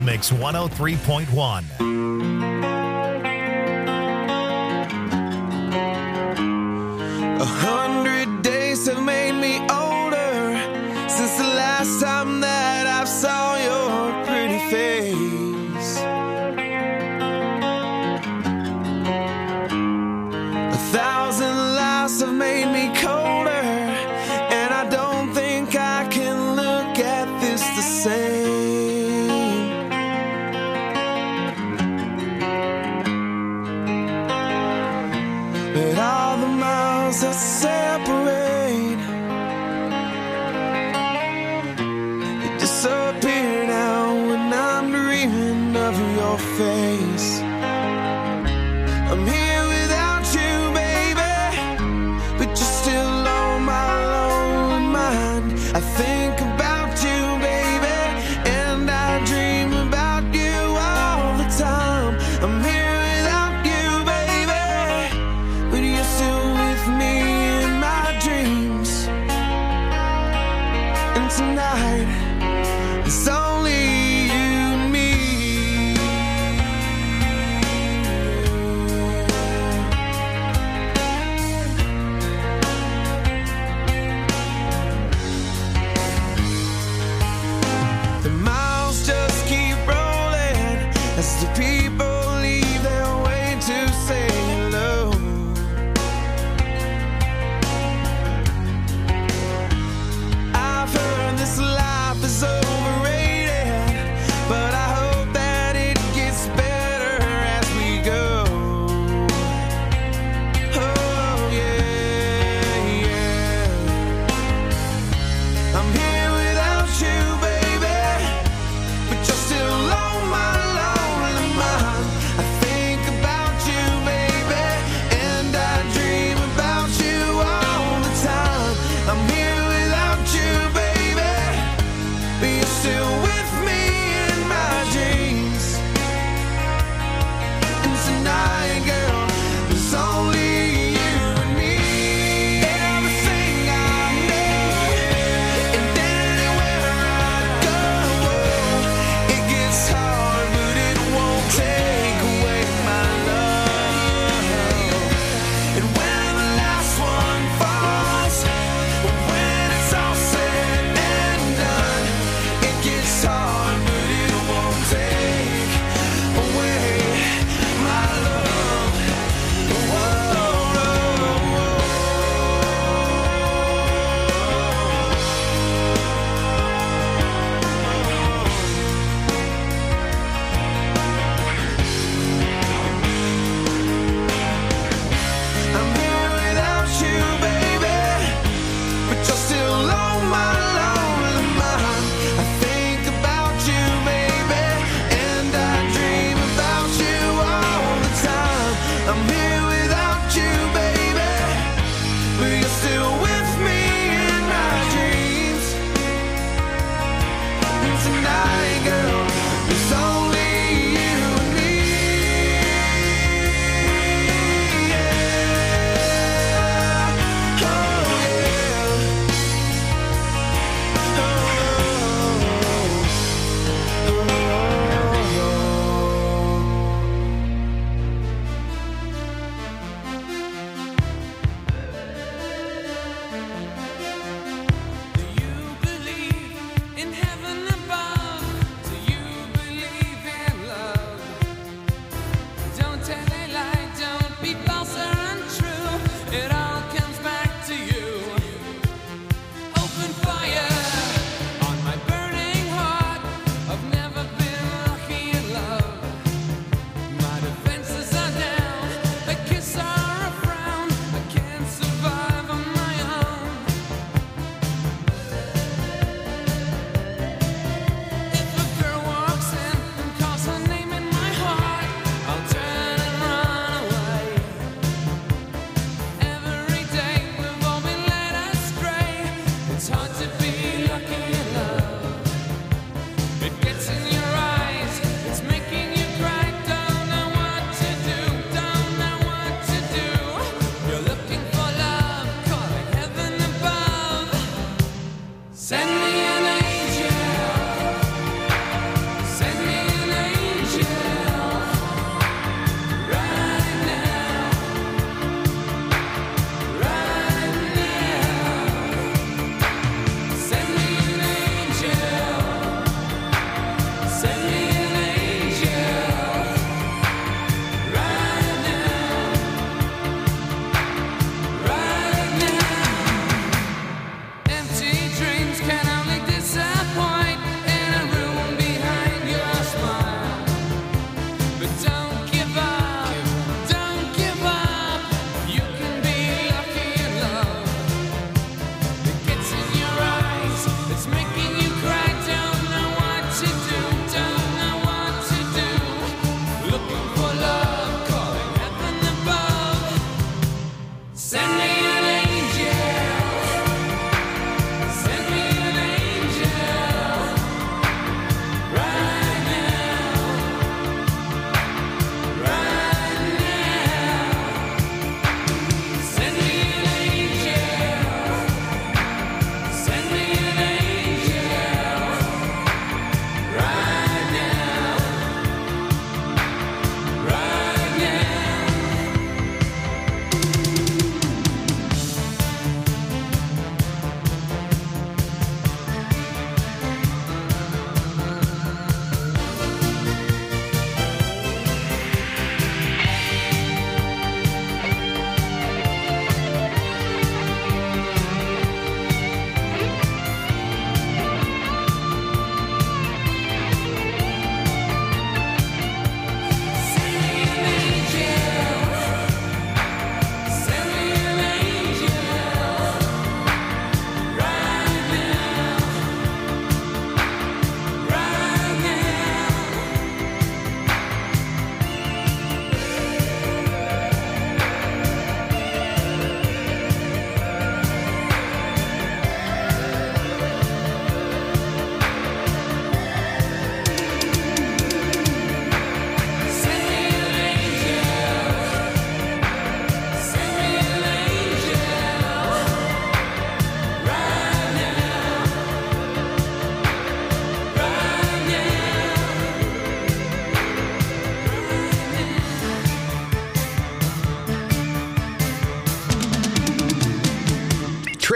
Mix 103.1. 100 days have made me older since the last time that I saw your pretty face. 1,000 lives have made me colder, and I don't think I can look at this the same. But all the miles that separate, they disappear now when I'm dreaming of your face. I'm here without you, baby, but you're still on my lonely mind. I think about you, baby, and I dream about you all the time. I'm here without you, baby, but you're still with me in my dreams. And tonight, it's only you and me.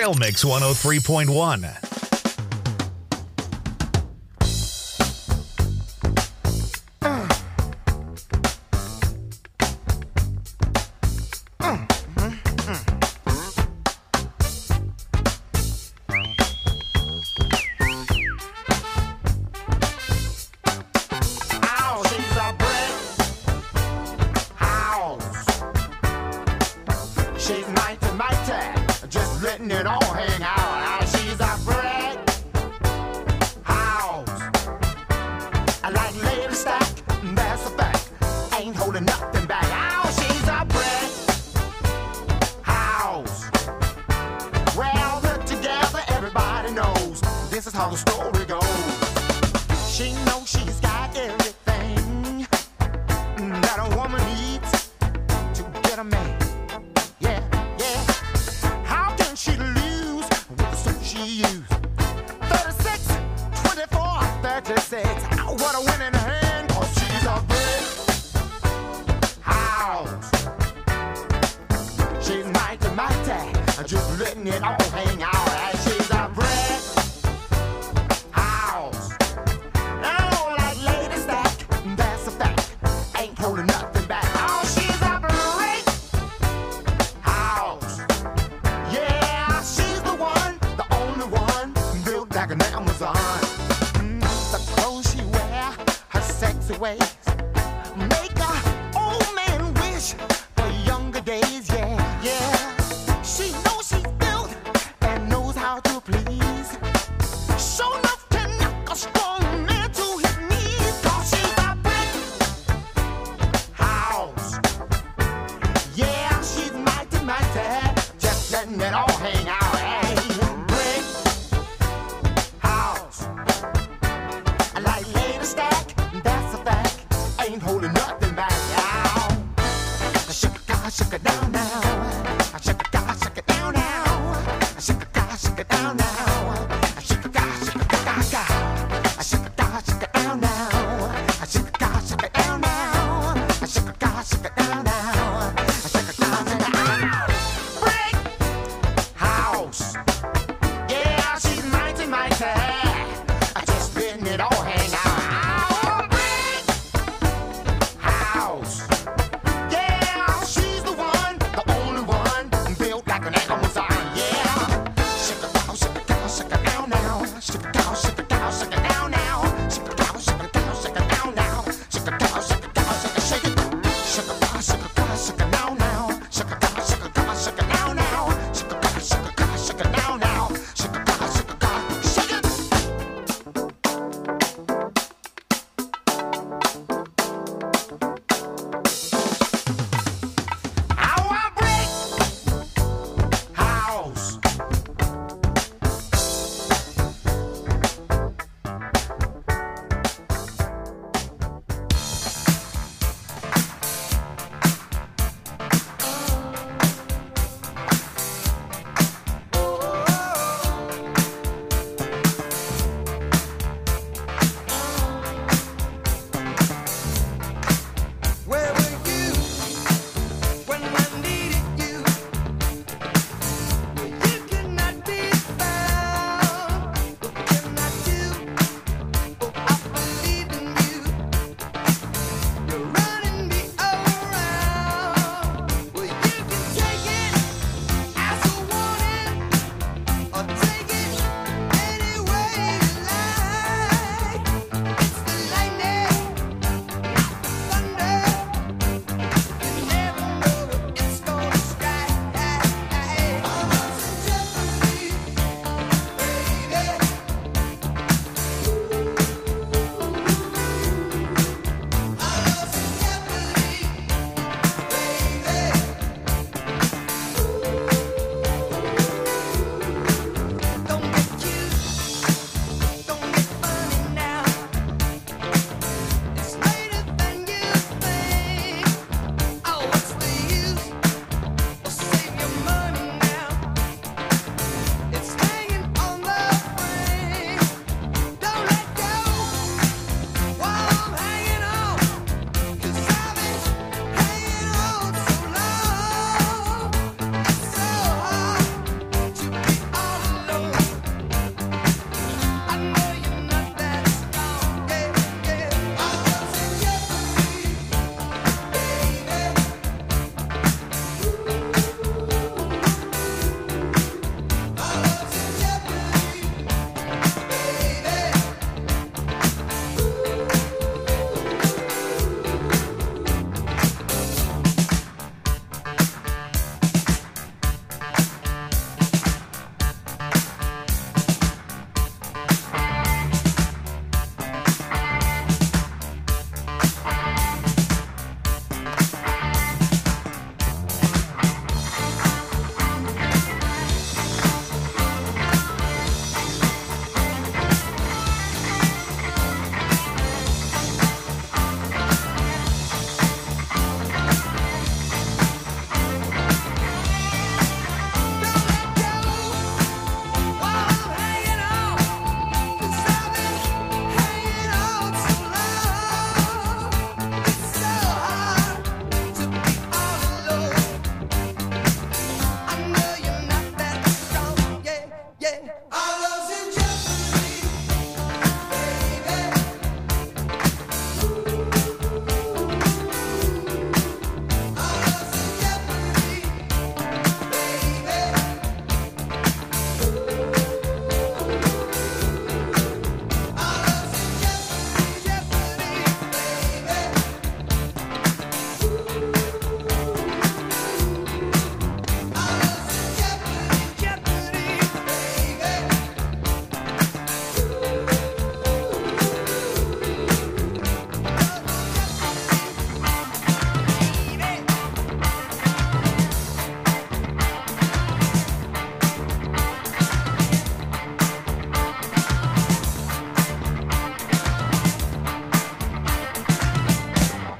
Trail Mix 103.1. She's mighty, just letting it all hang out. She's a brick house. I like lady stack, that's a fact. Ain't holding nothing back. She's a brick house. Well, put together, everybody knows this is how the story goes. She knows she's got everything that a woman needs to get a man. She lose with the suit she used. 36, 24, 36. What a winning hand, 'cause she's a brick house. She's mighty, just letting it all hang out. She's a brick house. Oh, like lady stack, that's a fact. Ain't holding nothing back. Oh, she's a brick house. Yeah, she's the one, the only one, built like an Amazon. The clothes she wear, her sexy ways, make a old man wish for younger days. Yeah, yeah. She knows she's built and knows how to please. Show enough to knock a strong man to his knees. 'Cause she's a brick house. Yeah, she's mighty, just letting it all hang out. Brick house. I like lady stack, that's a fact. Ain't holding nothing back. Shake it down now. Shake it down now. Shake it down now. Shake it down now. Shake it down now. Shake it down now. Shake it down now. Brick house. Yeah, she's mighty. Just letting it all hang out. Brick house. Yeah, she's the one,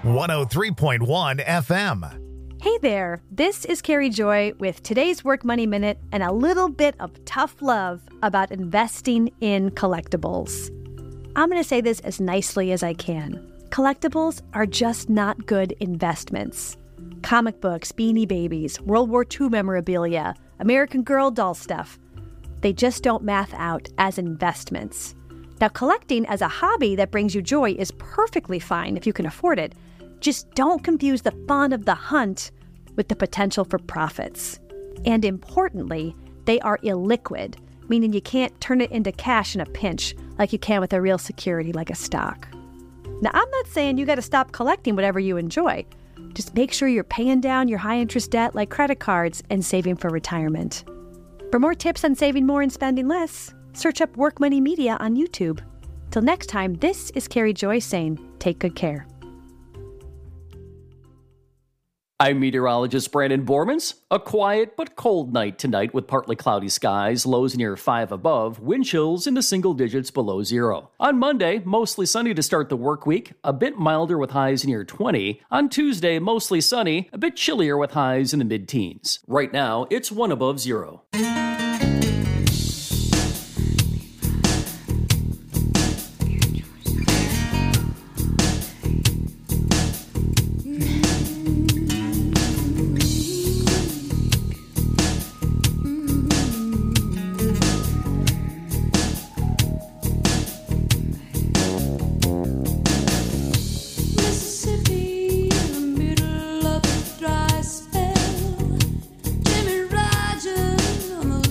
103.1 FM. Hey there, this is Carrie Joy with today's Work Money Minute and a little bit of tough love about investing in collectibles. I'm going to say this as nicely as I can. Collectibles are just not good investments. Comic books, Beanie Babies, World War II memorabilia, American Girl doll stuff. They just don't math out as investments. Now, collecting as a hobby that brings you joy is perfectly fine if you can afford it. Just don't confuse the fun of the hunt with the potential for profits. And importantly, they are illiquid, meaning you can't turn it into cash in a pinch like you can with a real security like a stock. Now, I'm not saying you got to stop collecting whatever you enjoy. Just make sure you're paying down your high-interest debt like credit cards and saving for retirement. For more tips on saving more and spending less, search up Work Money Media on YouTube. Till next time, this is Carrie Joy saying, take good care. I'm meteorologist Brandon Bormans. A quiet but cold night tonight with partly cloudy skies, lows near 5 above, wind chills into single digits below 0. On Monday, mostly sunny to start the work week, a bit milder with highs near 20. On Tuesday, mostly sunny, a bit chillier with highs in the mid-teens. Right now, it's 1 above 0. Jimmy Rogers on the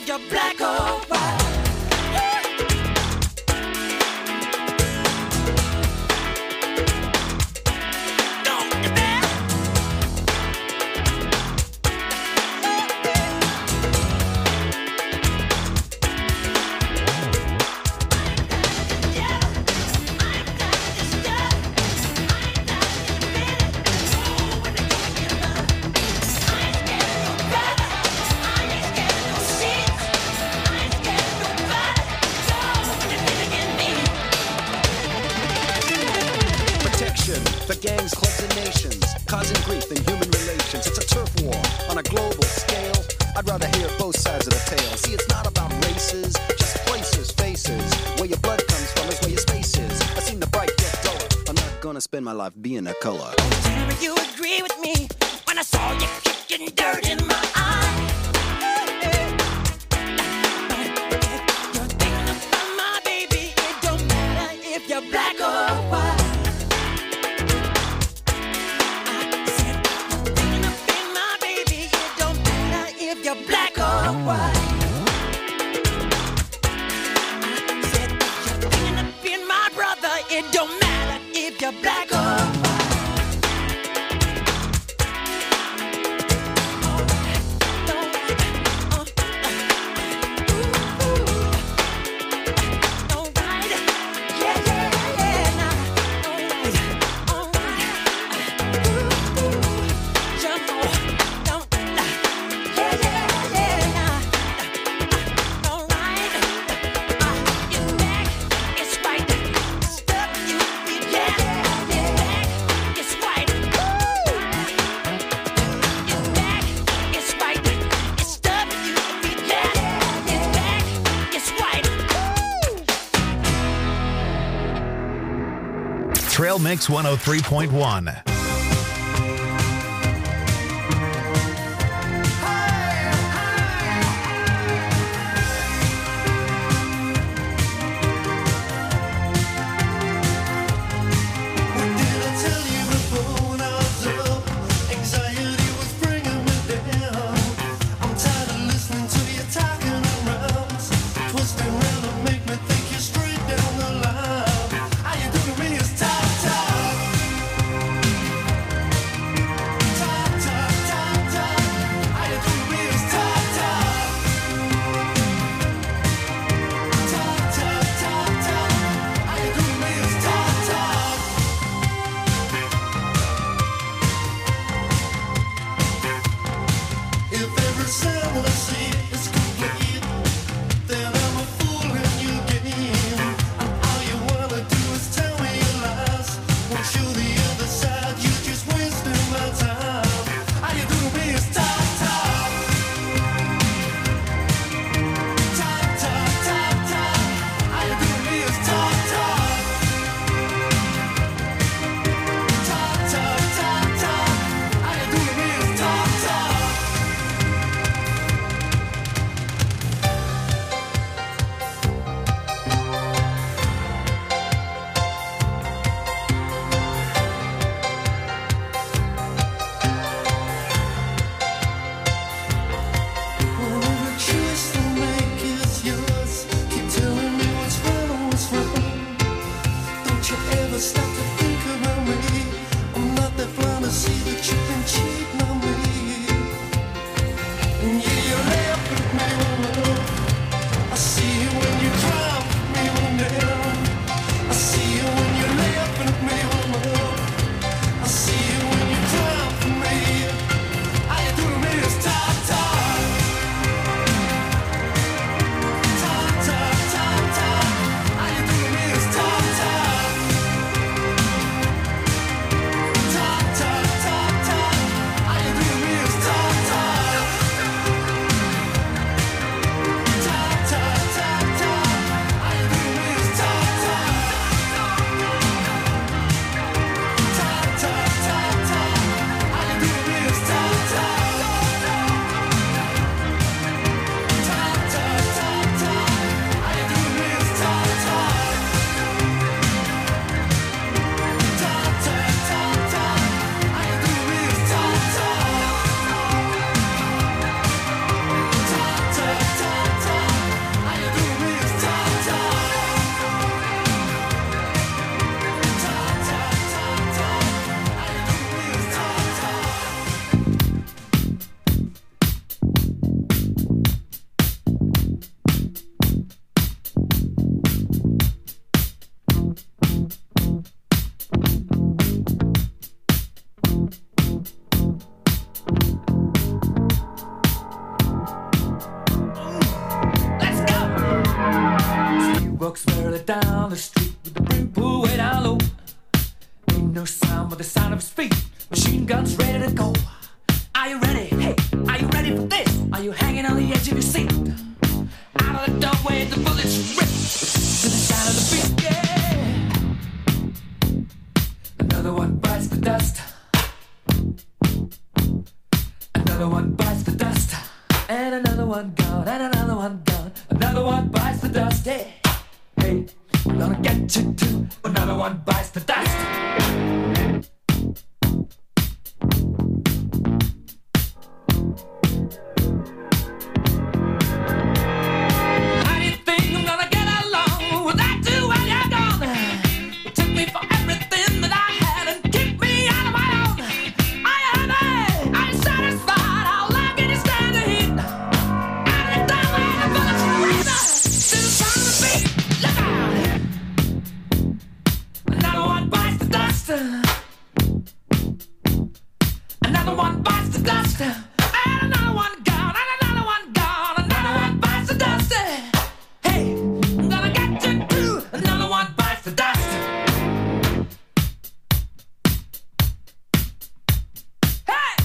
if you're black or white. For gangs, clubs, and nations, causing grief in human relations. It's a turf war on a global scale. I'd rather hear both sides of the tale. See, it's not about races, just places, faces. Where your blood comes from is where your space is. I seen the bright get duller. I'm not gonna spend my life being a color. Tell me you agree with me when I saw you kicking dirt in my eye. You're thinking about my baby. It don't matter if you're black or white. You're black or white. I said you're thinking of being my brother. It don't matter if you're black or white. Trail Mix 103.1. folks barely down the street with the brim pulled way down low. Ain't no sound but the sound of his feet. Machine guns ready to go. Are you ready? Hey, are you ready for this? Are you hanging on the edge of your seat? Out of the doorway, the bullets rip to the sound of the beat. Yeah. Another one bites the dust. Another one bites the dust. And another one gone. And another one gone. Another one bites the dust. Hey, hey, I'm gonna get you too. Another one bites the dust. Another one bites the dust. And another one gone. And another one gone. Another one bites the dust. Hey, I'm gonna get you too. Another one bites the dust. Hey!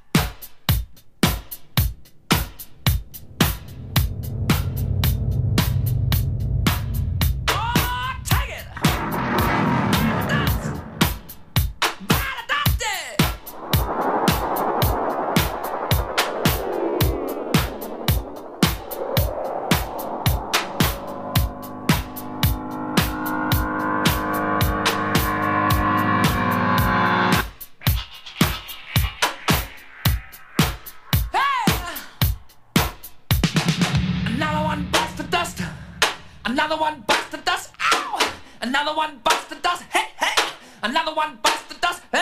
Oh, take it! Dust! By the dusty! Another one bites the dust. Another one bites the dust. Ow! Another one bites the dust. Hey, hey! Another one bites the dust. Hey!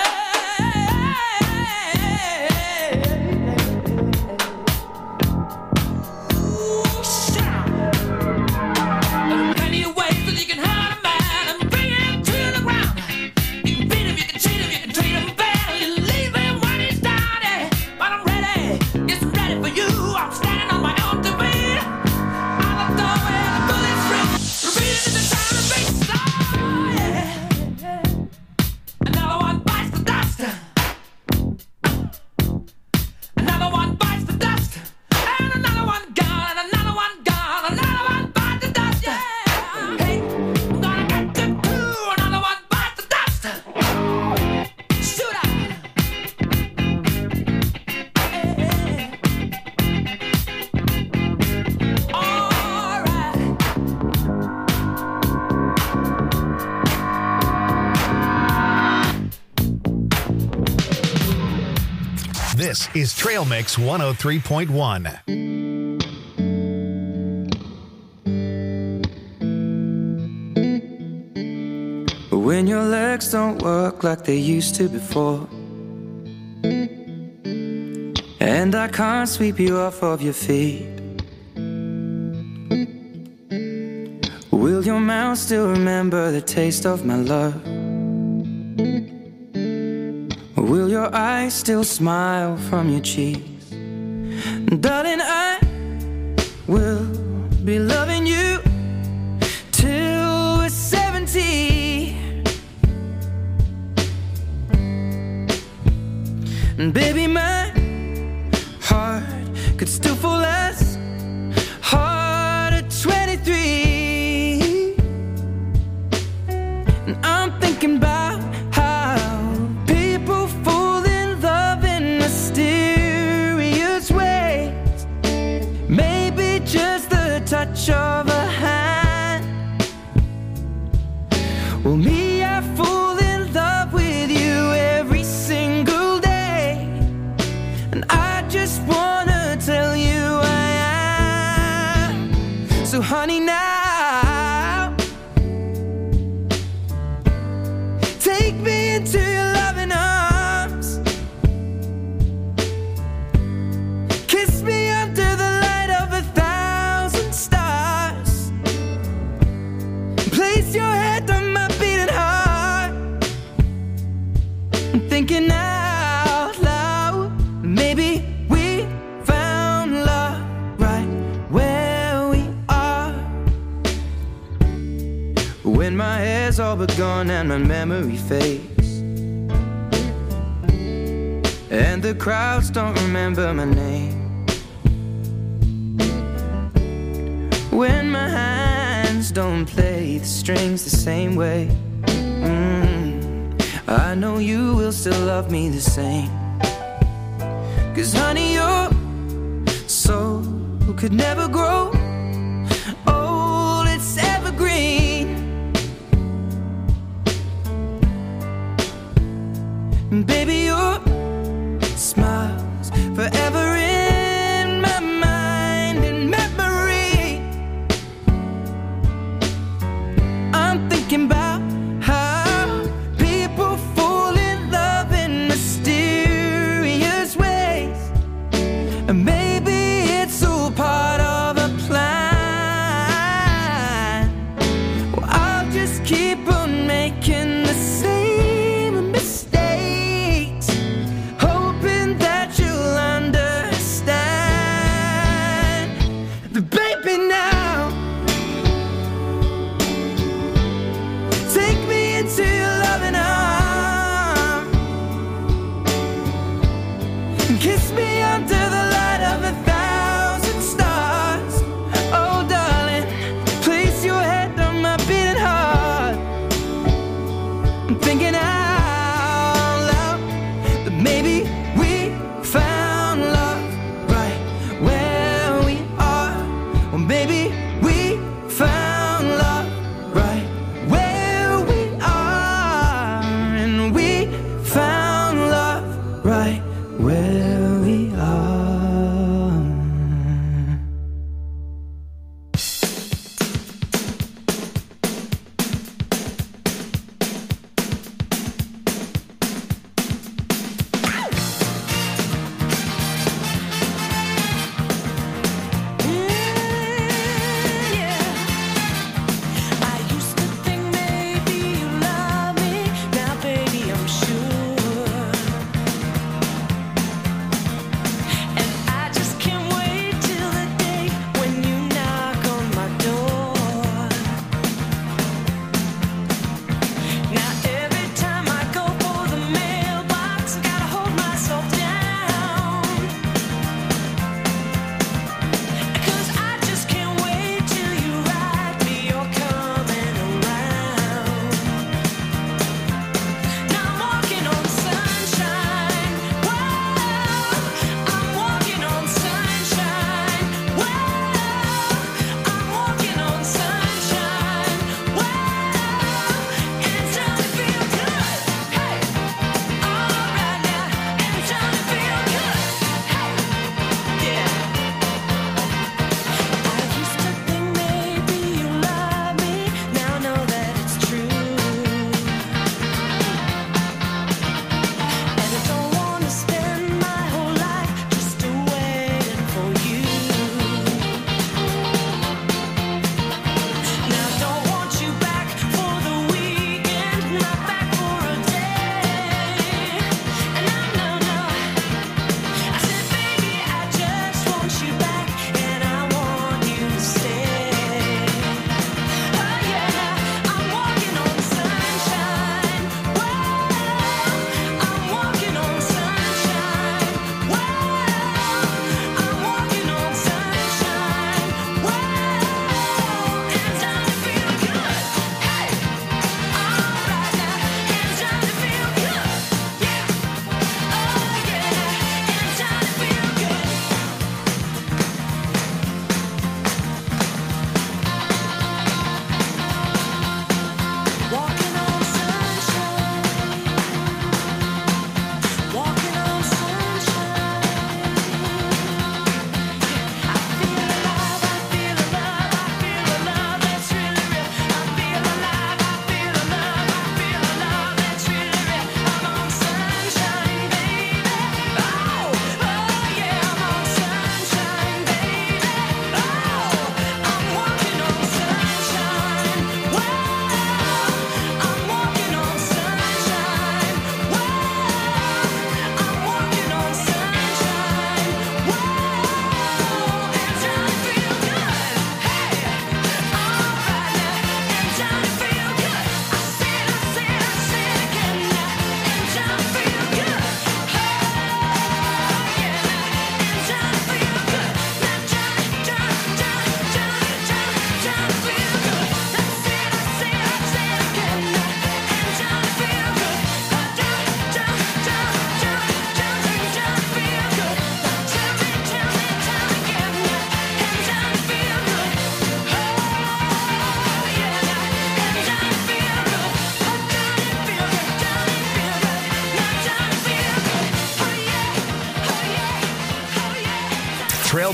Ooh, shout! There are plenty of ways that you can hurt a man and bring him to the ground. You can beat him, you can cheat him, you can treat him bad, you leave him when he's down. Yeah. But I'm ready, yes, I'm ready for you. I'm standing on my own two feet. Out the door where the bullets rip, repeating the sound of beats. Oh, yeah. Another one bites the dust. Another one bites the dust. And another one gone. And another one gone. Another one bites the dust. Yeah. Hey, I'm gonna get you too. Another one bites the dust. Shoot out. All right. This is Trail Mix 103.1. When your legs don't work like they used to before, and I can't sweep you off of your feet, will your mouth still remember the taste of my love? Will your eyes still smile from your cheeks? Darling, I will be loving you till we're 70. And baby, my heart could still fall as hard at 23. And I'm thinking about how people fall in love in mysterious ways. Maybe just the touch of a hand. Well, me, I fall in love with you every single day. And I just wanna tell you I am. So honey, now take me into your loving arms. Kiss me under the light of 1,000 stars. Place your head on my beating heart. I'm thinking out loud. Maybe we found love right where we are. when my hair's all but gone and my memory fades, and the crowds don't remember my name, when my hands don't play the strings the same way. I know you will still love me the same, 'cause honey, your soul could never grow old, it's evergreen. And baby, your smile's forever in my mind and memory. I'm thinking about how people fall in love in mysterious ways, and maybe it's all part of a plan.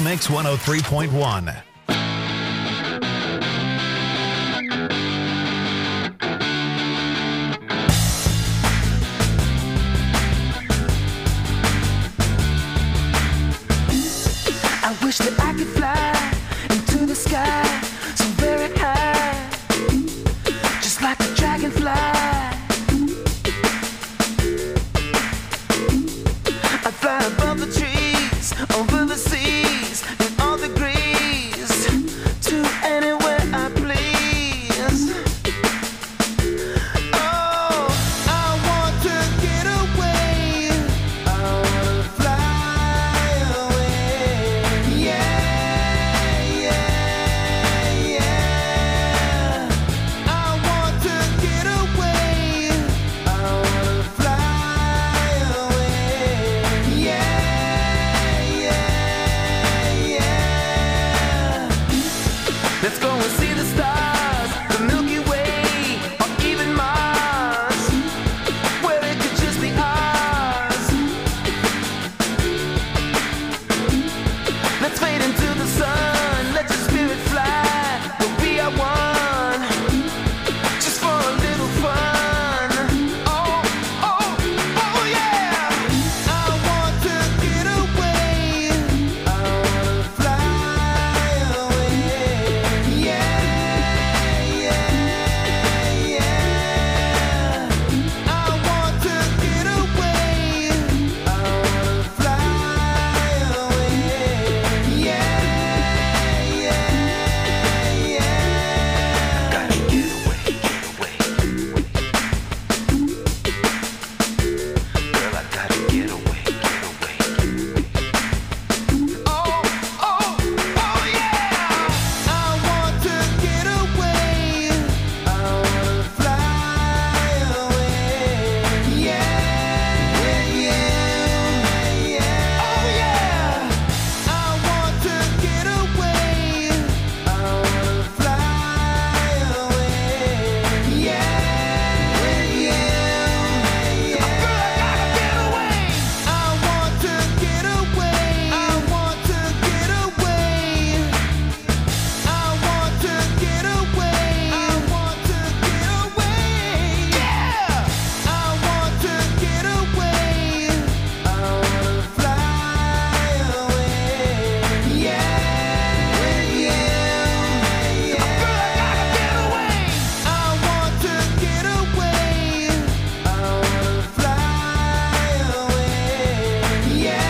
Mix 103.1. I wish that I could fly into the sky so very high, just like a dragonfly. I'd fly above the trees, over the seas, in all degrees, to anywhere I please. Oh, I want to get away. I want to fly away. Yeah, yeah, yeah. I want to get away. I want to fly away. Yeah, yeah, yeah. Let's go and see the stars, the Milky Way, or even Mars, where it could just be ours. Let's fade into the sun, let your spirit fly, we'll be our one, just for a little fun. Oh, oh, oh yeah. I want to get away, I want to fly away. Yeah, yeah, yeah. I want to get away, I want to fly away. Yeah, yeah, yeah. Gotta get away, get away. Girl, I gotta get away, get away. Oh, oh, oh yeah. I want to get away. I want to fly away. Yeah, yeah, yeah. Oh yeah. I want to get away. I want to fly away. Yeah, yeah, yeah. Girl, I gotta get away. I want to get away. I want to get away. I want to get away. I want to get away. Yeah. I want to get away. I want to fly away. Yeah, yeah, yeah. Girl, I gotta get away. I want to get away. I want to fly away. Yeah,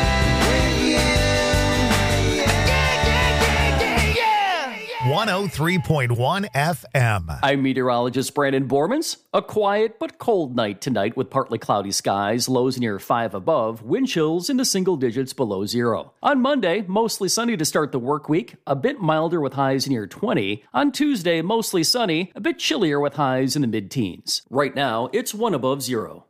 yeah, yeah. 103.1 FM. I'm meteorologist Brandon Bormans. A quiet but cold night tonight with partly cloudy skies, lows near 5 above, wind chills into single digits below zero. On Monday, mostly sunny to start the work week, a bit milder with highs near 20. On Tuesday, mostly sunny, a bit chillier with highs in the mid-teens. Right now, it's 1 above zero.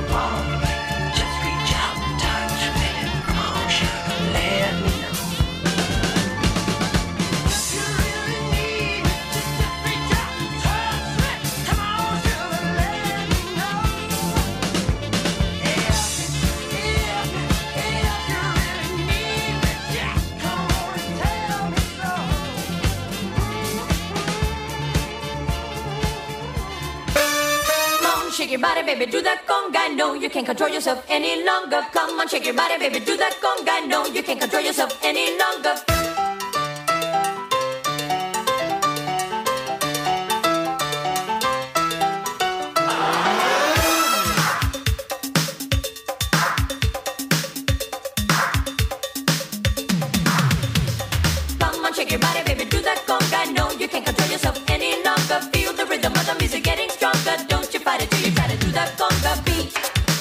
Just reach out and touch me. Come on, sugar, let me know. If you really need me, just reach out and touch me. Come on, sugar, let me know. If you really need me, just come on and tell me so. Come on, shake your body, baby, do that conga. No, you can't control yourself any longer. Come on, shake your body, baby, do that conga. No, you can't control yourself any longer. Come on, shake your body, baby, do that conga. No, you can't control yourself any longer. Feel the rhythm of the music getting stronger. Don't you fight it till you try to do that conga beat.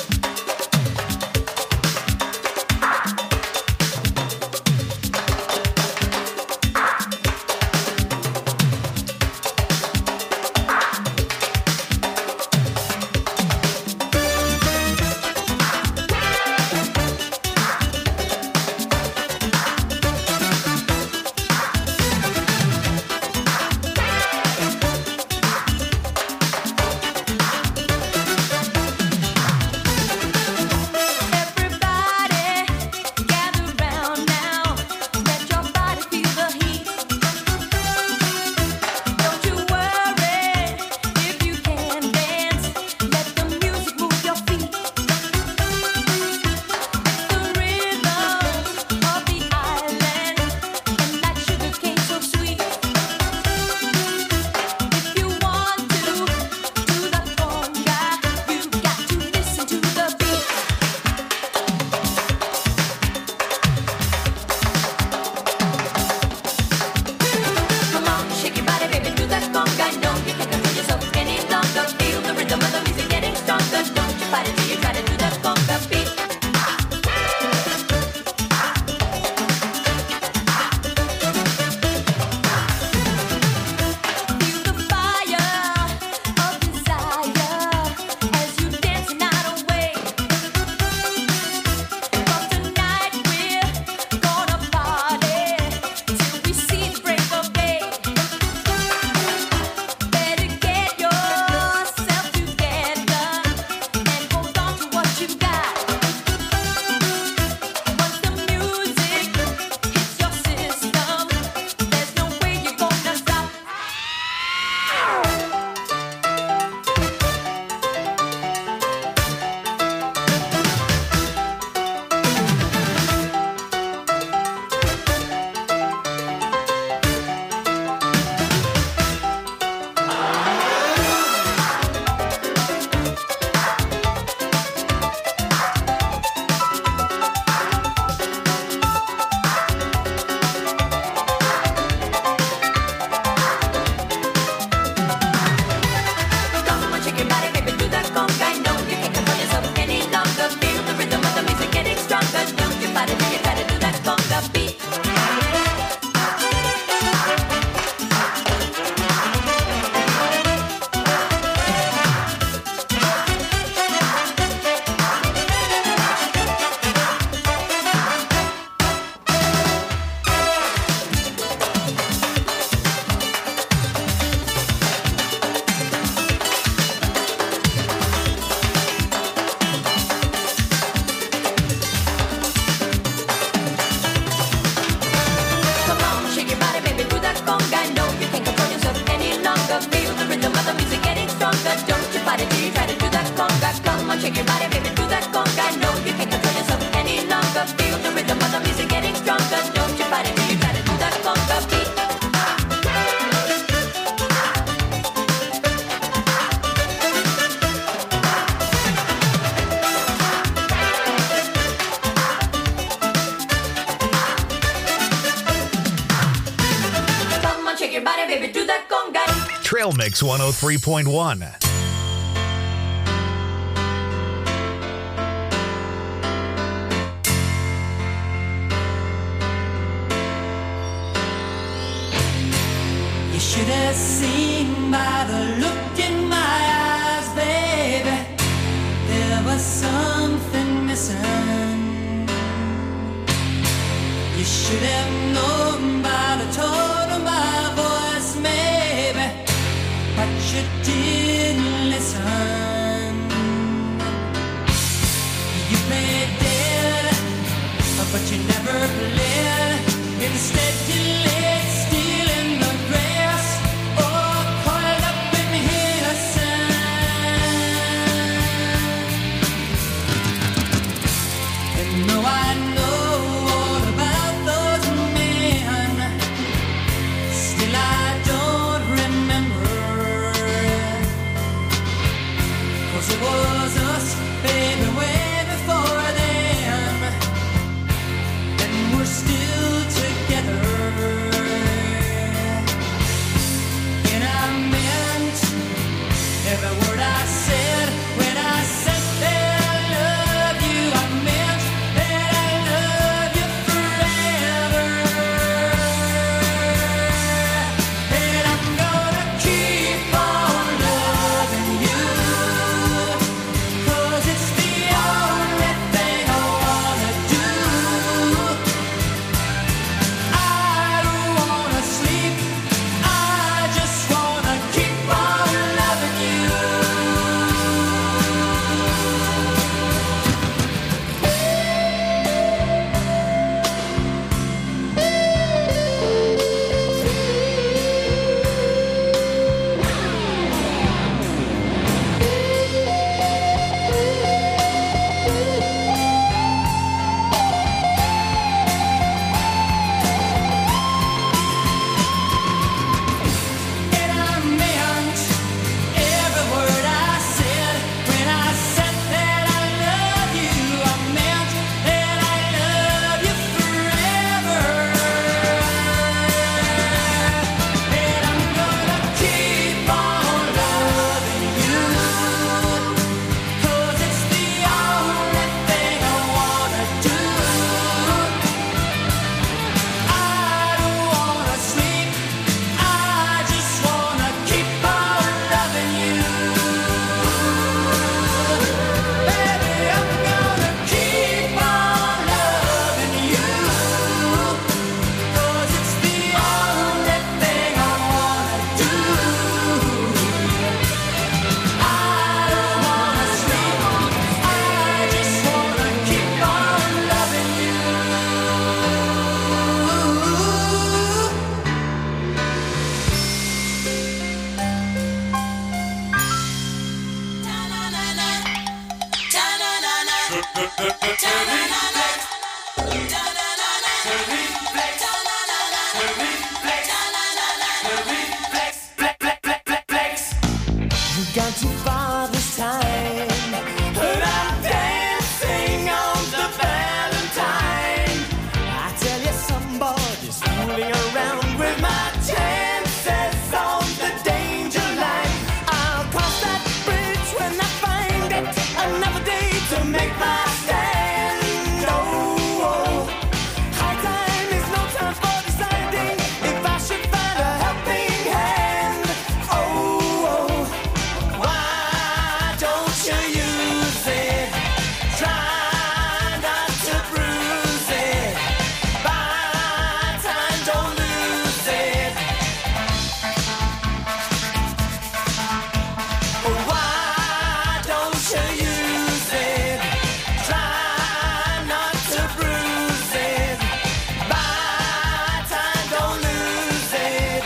Trail Mix 103.1. You should have seen by the look in my eyes, baby. There was was something missing. You should have known by the tone of my voice, maybe, but you didn't listen. You played dead, but you never played. Instead you lay still in the grass, or coiled up in here sand. And though I know all about those men, still I don't remember. 'Cause it was us, baby, way before then, and we're still together. And I meant every word I said when I said that I love you. I meant that I love you forever. And I'm gonna keep on loving you, 'cause it's the only thing I wanna do. I don't wanna sleep, I just wanna keep on loving you. And I meant every word I said when I said that I love you. I meant that I love you forever. And I'm gonna keep on loving you, 'cause it's the only thing I wanna do. I don't wanna sleep, I just wanna keep on loving you. Baby, I'm gonna keep on loving you, 'cause it's the only thing I wanna do. I don't wanna sleep, I just wanna keep on loving you. You've gone too far this time, but I'm dancing on the Valentine. I tell you, somebody's fooling around with my chances on the danger line. I'll cross that bridge when I find it. Another day to make my stand. Oh, oh. High time is no time for deciding if I should find a helping hand. Oh, oh. Why don't you use it? Try not to bruise it. Buy time, don't lose it. Why don't you use it? Try not to bruise it. Buy time, don't lose it.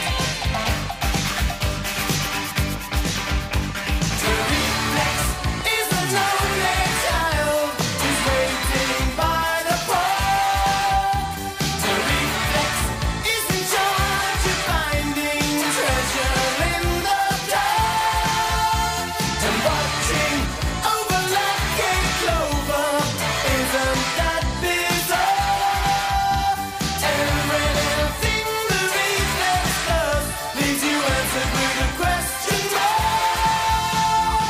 Reflex is a lonely child who's waiting by the pole. Reflex is in charge of finding treasure in the dark. And watching over lucky clover, isn't that bizarre? Every little thing the reflex does leaves you answered with a question mark.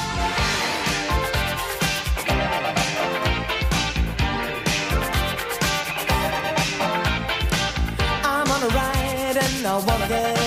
I'm on a ride and I wanna get